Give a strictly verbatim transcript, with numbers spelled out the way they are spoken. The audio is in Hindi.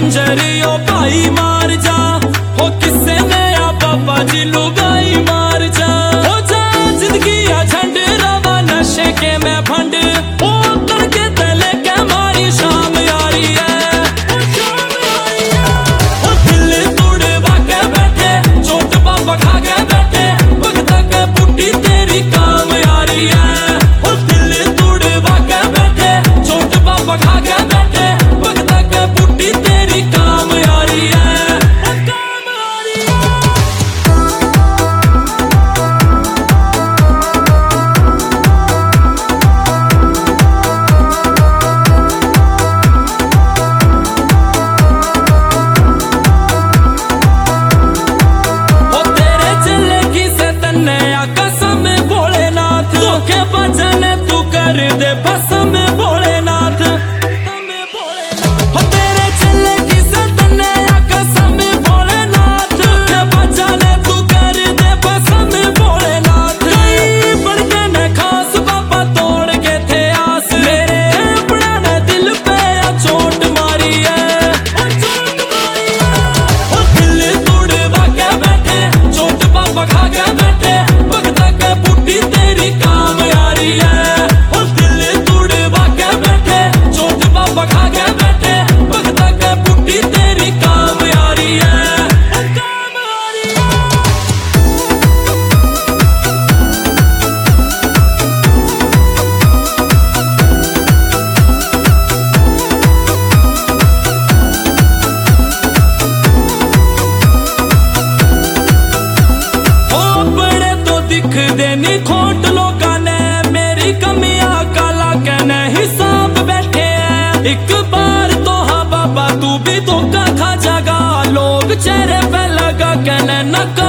खंजरियो भाई मार जा, हो किससे नया पापा जी लुगाई मार जा, हो जा जिंदगी या झंड रवा नशे के मैं फंड, ओ करके तले के मारी शाम यारी है, ओ दिल तोड़वा के बैठे चोट पापा खा के बैठे, वक्त के पुट्टी तेरी काम यारी है, ओ दिल तोड़वा के बैठे चोट पापा खा के बैठे, वक्त के पुट्टी तेरी काम यारी है, काम यारी है। ओ तेरे चले की से तन्ने कसम भोलेनाथ, धोखे बजने तू कर दे बसम भोलेनाथ, हो तेरे चले की से तन्ने कसम भोलेनाथ, धोखे बजने तू कर दे बसम भोलेनाथ, कई बढ़ के न खास बाबा तोड़ के थे आस, मेरे अपना ने दिल पे चोट मारी है, चोट मारी है, ओ दिल तोड़वा के बैठे चोट पापा खा के बैठे, वक्त के पुट्टी तेरी काम यारी है, ओ दिल तोड़वा के बैठे चोट पापा खा के बैठे, वक्त के पुट्टी तेरी काम यारी है, काम यारी है। ओ बड़े तो दिख देनी खोट लोगा ने, मेरी कमियां काला कहने हिसाब बैठे हैं, एक बार तो हाँ बाबा तू भी धोखा खा जागा, लोग चेहरे पे लगा कहने नका